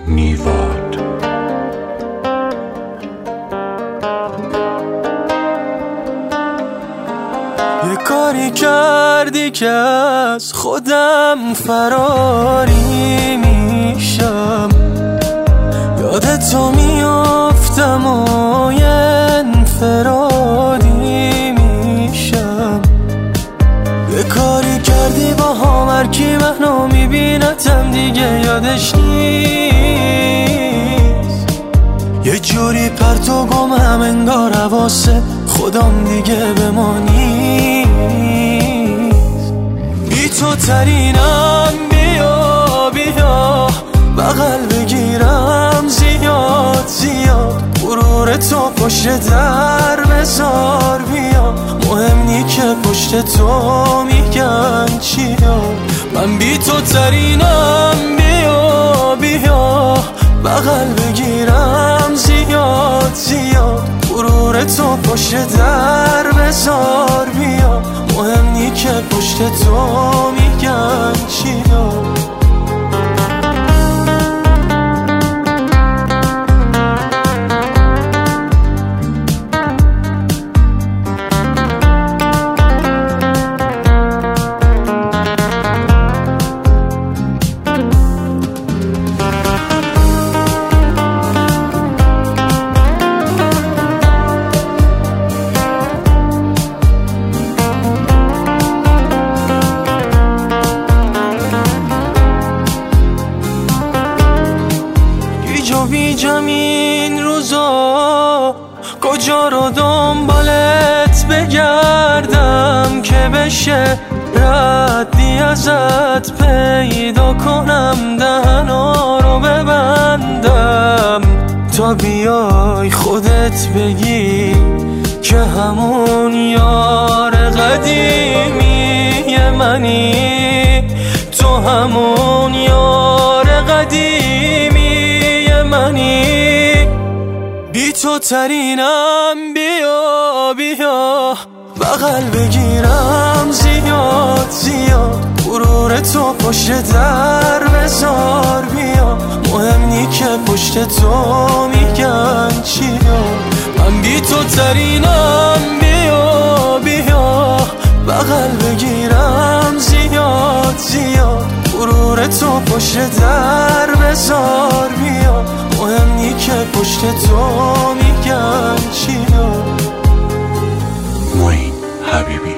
نیواد. یه کاری کردی که از خودم فراری میشم، یادتو میافتم و یه انفرادی میشم. یه کاری کردی با هم هرکی منو میبینتم دیگه یادش نیست، یه جوری پرت و گمم انگار حواسه خودم دیگه به ما نیست. بی تو ترینم، بیا بیا بغل بگیرم زیاد زیاد، غرور تو پشت در بذار بیا، مهم نی که پشت تو میگن چیا. من بی تو ترینم، بیا بیا بغل بگیرم زیاد زیاد، غرور تو پشت در بذار بیا، مهم نی که پشت تو میگن چیا. بیجم این روزا کجا رو دنبالت بگردم که بشه ردی ازت پیدا کنم، دهنا رو ببندم تا بیای خودت بگی که همون یار قدیمی منی، تو همون یار قدیمی منی. بی تو ترینم، بیا بیا بغل بگیرم زیاد زیاد، غرور تو پشت در بذار بیا، مهم نی که پشت تو میگن چیا. من بی تو ترینم، بیا بیا بغل بگیرم زیاد زیاد، غرور تو پشت در بذار بیا، مهم نی که پشت تو میگن چیا. معین حبیبی.